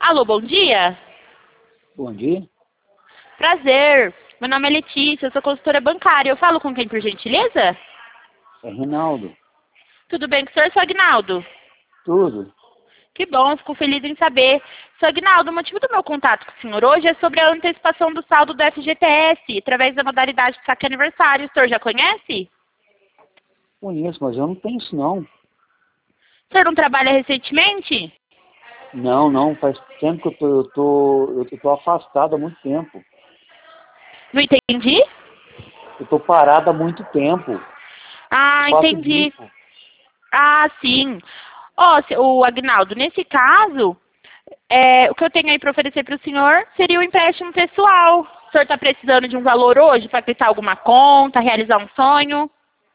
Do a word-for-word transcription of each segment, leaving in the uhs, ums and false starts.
Alô, bom dia. Bom dia. Prazer. Meu nome é Letícia, eu sou consultora bancária. Eu falo com quem, por gentileza? É Reinaldo. Tudo bem com o senhor, seu Agnaldo? Tudo. Que bom, fico feliz em saber. Seu Agnaldo, o motivo do meu contato com o senhor hoje é sobre a antecipação do saldo do F G T S, através da modalidade de saque aniversário. O senhor já conhece? Conheço, mas eu não tenho isso não. O senhor não trabalha recentemente? Não, não, faz tempo que eu tô, eu tô, eu tô afastado há muito tempo. Não entendi? Eu tô parado há muito tempo. Ah, Eu faço entendi. bico. Ah, sim. Ó, se- o Agnaldo, nesse caso, é, o que eu tenho aí para oferecer para o senhor seria o empréstimo pessoal. O senhor está precisando de um valor hoje para quitar alguma conta, realizar um sonho?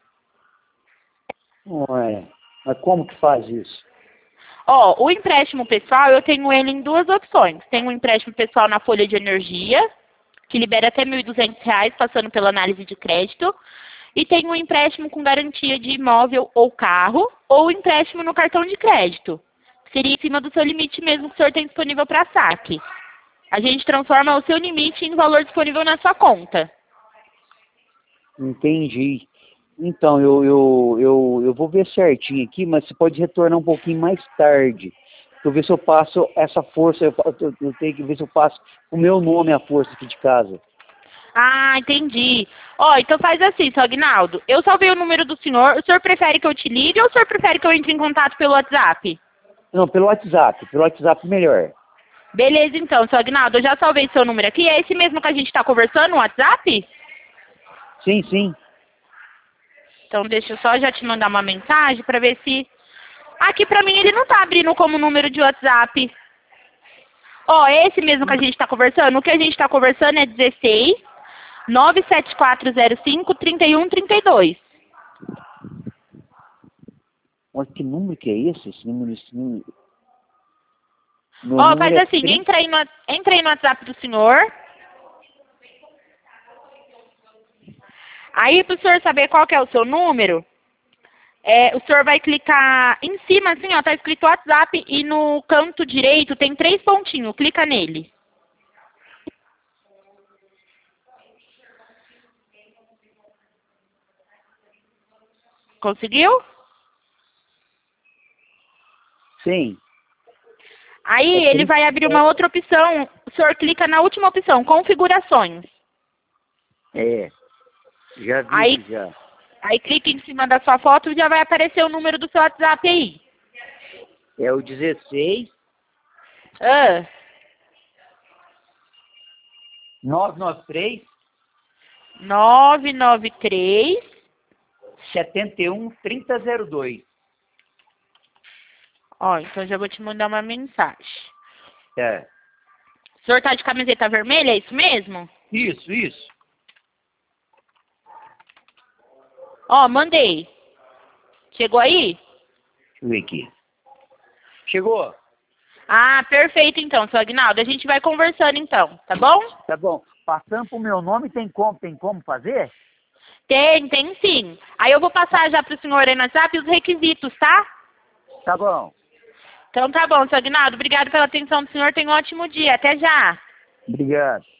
Ué, mas como que faz isso? Ó, o empréstimo pessoal, eu tenho ele em duas opções. Tem um empréstimo pessoal na folha de energia, que libera até mil e duzentos reais, passando pela análise de crédito. E tem um empréstimo com garantia de imóvel ou carro, ou empréstimo no cartão de crédito. Seria em cima do seu limite mesmo que o senhor tem disponível para saque. A gente transforma o seu limite em valor disponível na sua conta. Entendi. Então, eu, eu, eu, eu vou ver certinho aqui, mas você pode retornar um pouquinho mais tarde. Pra eu ver se eu passo essa força, eu, eu, eu tenho que ver se eu passo o meu nome à força aqui de casa. Ah, entendi. Ó, então faz assim, seu Agnaldo. Eu salvei o número do senhor. O senhor prefere que eu te ligue ou o senhor prefere que eu entre em contato pelo WhatsApp? Não, pelo WhatsApp. Pelo WhatsApp melhor. Beleza, então, seu Agnaldo. Eu já salvei seu número aqui. É esse mesmo que a gente está conversando no WhatsApp? Sim, sim. Então deixa eu só já te mandar uma mensagem para ver se... Aqui pra mim ele não tá abrindo como número de WhatsApp. Ó, é esse mesmo que a gente está conversando. O que a gente está conversando é dezesseis, nove sete quatro zero cinco, trinta e um trinta e dois. Olha, que número que é esse? Esse número, esse número... Meu Ó, número faz é assim, trinta. entra aí, no, entra aí no WhatsApp do senhor. Aí, para o senhor saber qual que é o seu número, é, o senhor vai clicar em cima, assim, ó, tá escrito WhatsApp e no canto direito tem três pontinhos. Clica nele. Conseguiu? Sim. É Aí ele trinta. vai abrir uma outra opção. O senhor clica na última opção, configurações. É. Já vi Aí, aqui já. aí clica em cima da sua foto e já vai aparecer o número do seu WhatsApp aí. É o dezesseis, Ah, nove nove três, nove nove três. setenta e um, trinta zero dois. Ó, então já vou te mandar uma mensagem. É. O senhor tá de camiseta vermelha, é isso mesmo? Isso, isso. Ó, mandei. Chegou aí? Deixa eu ver aqui. Chegou? Ah, perfeito então, seu Agnaldo. A gente vai conversando então, tá bom? Tá bom. Passando pro meu nome, tem como, tem como fazer? Tem, tem sim. Aí eu vou passar já pro senhor aí no WhatsApp os requisitos, tá? Tá bom. Então tá bom, seu Agnaldo. Obrigado pela atenção do senhor. Tenha um ótimo dia. Até já. Obrigado.